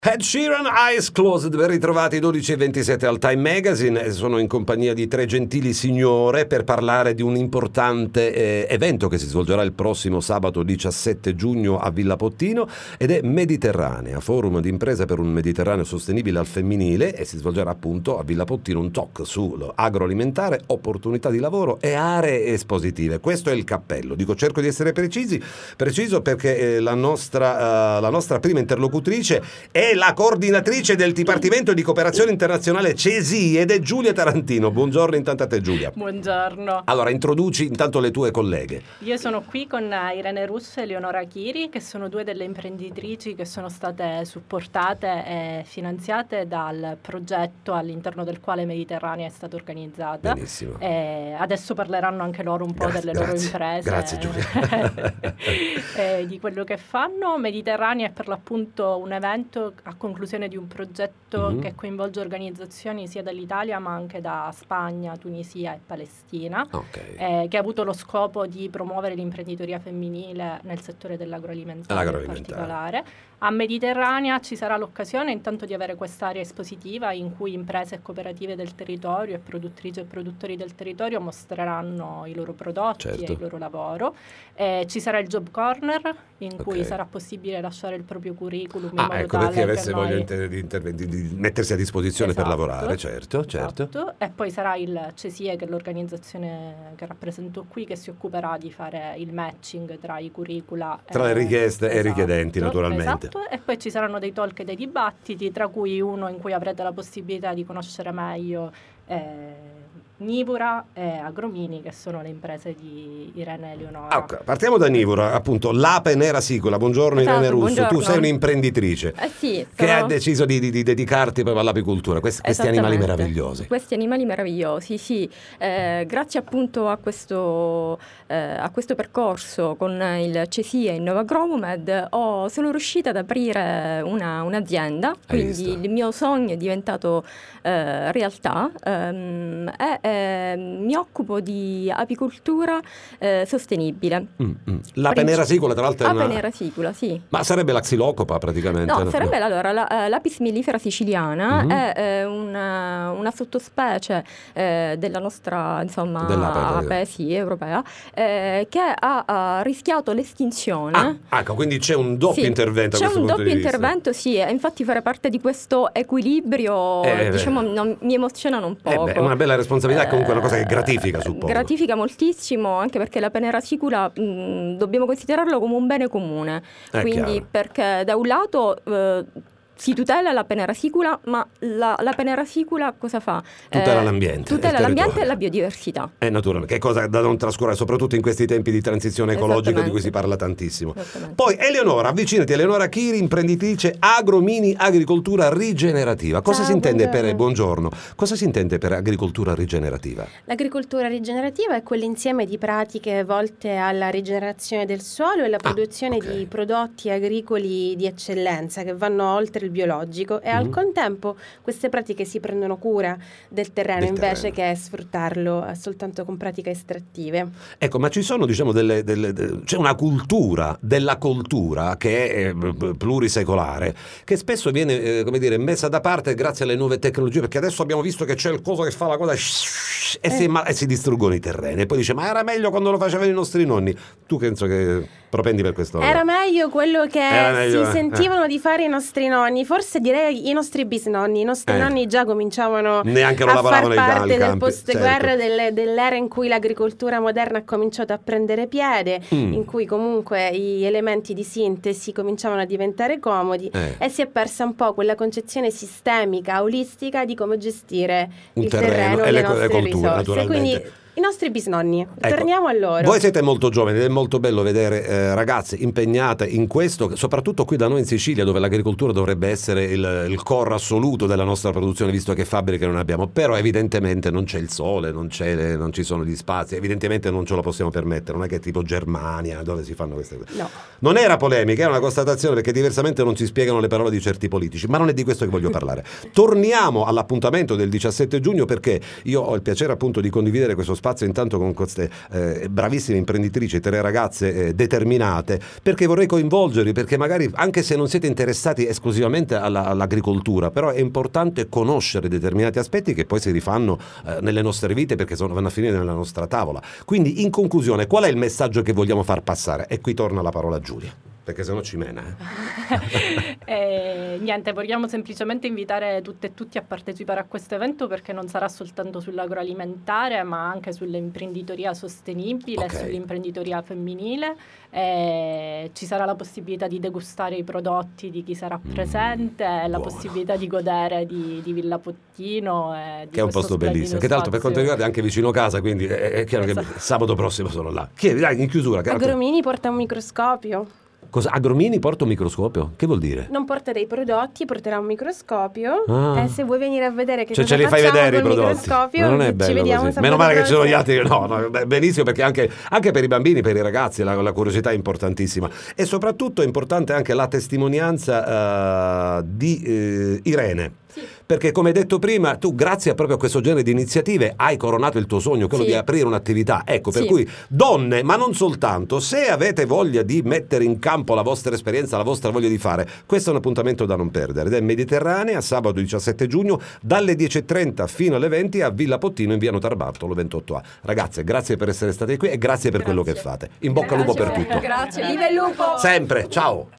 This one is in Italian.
Ed Sheeran, Eyes Closed, ben ritrovati 12:27 al Time Magazine. Sono in compagnia di tre gentili signore per parlare di un importante evento che si svolgerà il prossimo sabato 17 giugno a Villa Pottino ed è Mediterranea, forum di imprese per un Mediterraneo sostenibile al femminile, e si svolgerà appunto a Villa Pottino un talk sull'agroalimentare, opportunità di lavoro e aree espositive. Questo è il cappello. Dico, cerco di essere preciso perché la nostra prima interlocutrice è la coordinatrice del Dipartimento di Cooperazione Internazionale CESI ed è Giulia Tarantino. Buongiorno intanto a te, Giulia. Buongiorno. Allora, introduci intanto le tue colleghe. Io sono qui con Irene Russo e Eleonora Chiri, che sono due delle imprenditrici che sono state supportate e finanziate dal progetto all'interno del quale Mediterranea è stata organizzata. Benissimo. E adesso parleranno anche loro un po' delle loro imprese. Grazie, Giulia. Di quello che fanno. Mediterranea è per l'appunto un evento a conclusione di un progetto che coinvolge organizzazioni sia dall'Italia ma anche da Spagna, Tunisia e Palestina, che ha avuto lo scopo di promuovere l'imprenditoria femminile nel settore dell'agroalimentare in particolare. A Mediterranea ci sarà l'occasione intanto di avere quest'area espositiva in cui imprese e cooperative del territorio e produttrici e produttori del territorio mostreranno i loro prodotti e il loro lavoro. Ci sarà il Job Corner in cui sarà possibile lasciare il proprio curriculum in modo tale che avesse voglia di mettersi a disposizione per lavorare, certo. E poi sarà il CESIE, che è l'organizzazione che rappresento qui, che si occuperà di fare il matching tra i curricula, tra le richieste e i richiedenti, naturalmente. E poi ci saranno dei talk e dei dibattiti, tra cui uno in cui avrete la possibilità di conoscere meglio Nivura e Agromini, che sono le imprese di Irene e Eleonora. Partiamo da Nivura, appunto, l'Ape Nera Sicola. Buongiorno, Irene Russo. Buongiorno. Tu sei un'imprenditrice che ha deciso di dedicarti proprio all'apicoltura, questi animali meravigliosi. Questi animali meravigliosi, sì. Grazie appunto a questo percorso con il CESI e Innova Agromed sono riuscita ad aprire un'azienda, quindi il mio sogno è diventato realtà. Mi occupo di apicoltura sostenibile. L'ape nera sicola, tra l'altro, Ape nera sicola, sì. Ma sarebbe la xilocopa praticamente? No, sarebbe l'Apis mellifera siciliana, è una sottospecie della nostra, insomma, ape europea, che ha rischiato l'estinzione. Quindi c'è un doppio intervento. C'è un doppio intervento, sì, e infatti fare parte di questo equilibrio, diciamo, mi emozionano un poco. È una bella responsabilità. Comunque è una cosa che gratifica, suppongo. Gratifica moltissimo, anche perché l'Ape nera sicula dobbiamo considerarlo come un bene comune. Quindi chiaro. Perché da un lato si tutela l'Ape nera sicula, ma l'Ape nera sicula cosa fa? Tutela l'ambiente. Tutela l'ambiente e la biodiversità. Naturalmente, che è cosa da non trascurare, soprattutto in questi tempi di transizione ecologica di cui si parla tantissimo. Poi Eleonora, avvicinati, Eleonora Chiri, imprenditrice Agromini, agricoltura rigenerativa. Cosa si intende buongiorno, cosa si intende per agricoltura rigenerativa? L'agricoltura rigenerativa è quell'insieme di pratiche volte alla rigenerazione del suolo e la produzione di prodotti agricoli di eccellenza che vanno oltre il biologico, e al contempo queste pratiche si prendono cura del terreno invece che sfruttarlo soltanto con pratiche estrattive. Ecco, ma ci sono, diciamo, c'è una cultura della coltura che è plurisecolare, che spesso viene messa da parte grazie alle nuove tecnologie, perché adesso abbiamo visto che c'è il coso che fa la cosa e si distruggono i terreni, e poi dice: ma era meglio quando lo facevano i nostri nonni. Tu penso che propendi per questo? Era meglio quello che si sentivano di fare i nostri nonni, forse direi i nostri bisnonni. I nostri nonni già cominciavano a far parte del post-guerra, dell'era in cui l'agricoltura moderna ha cominciato a prendere piede, in cui comunque gli elementi di sintesi cominciavano a diventare comodi, e si è persa un po' quella concezione sistemica, olistica di come gestire il terreno e le nostre risorse. Quindi i nostri bisnonni, torniamo a loro. Voi siete molto giovani ed è molto bello vedere ragazze impegnate in questo, soprattutto qui da noi in Sicilia, dove l'agricoltura dovrebbe essere il core assoluto della nostra produzione, visto che fabbriche non abbiamo. Però evidentemente non c'è il sole, non ci sono gli spazi, evidentemente non ce lo possiamo permettere. Non è che è tipo Germania, dove si fanno queste cose. No. Non era polemica, è una constatazione, perché diversamente non ci spiegano le parole di certi politici, ma non è di questo che voglio parlare. Torniamo all'appuntamento del 17 giugno, perché io ho il piacere appunto di condividere questo spazio spazio intanto con queste bravissime imprenditrici, 3 ragazze determinate, perché vorrei coinvolgervi, perché magari anche se non siete interessati esclusivamente all'agricoltura, però è importante conoscere determinati aspetti che poi si rifanno nelle nostre vite, perché vanno a finire nella nostra tavola. Quindi, in conclusione, qual è il messaggio che vogliamo far passare? E qui torna la parola a Giulia, perché sennò ci mena. Niente, vogliamo semplicemente invitare tutte e tutti a partecipare a questo evento, perché non sarà soltanto sull'agroalimentare, ma anche sull'imprenditoria sostenibile, sull'imprenditoria femminile. Ci sarà la possibilità di degustare i prodotti di chi sarà presente, la possibilità di godere di Villa Pottino, che è un posto bellissimo, che tra l'altro per quanto riguarda è anche vicino casa, quindi è chiaro che sabato prossimo sono là. Dai, in chiusura, Agromini porta un microscopio. Cosa? Agromini porta un microscopio? Che vuol dire? Non porta dei prodotti, porterà un microscopio. E se vuoi venire a vedere che cosa ce li fai vedere i prodotti, microscopio, non è bello ci vediamo così. Meno male che ci sono gli altri. No, benissimo, perché anche per i bambini, per i ragazzi la curiosità è importantissima, e soprattutto è importante anche la testimonianza di Irene. Sì. Perché, come detto prima, tu grazie proprio a questo genere di iniziative hai coronato il tuo sogno, quello di aprire un'attività. Ecco, per cui donne, ma non soltanto, se avete voglia di mettere in campo la vostra esperienza, la vostra voglia di fare, questo è un appuntamento da non perdere, ed è Mediterranea, sabato 17 giugno dalle 10:30 fino alle 20 a Villa Pottino in via Notarbartolo 28A. Ragazze, grazie per essere state qui e grazie per quello che fate. In bocca al lupo per tutto. Grazie, viva il lupo! Sempre, ciao!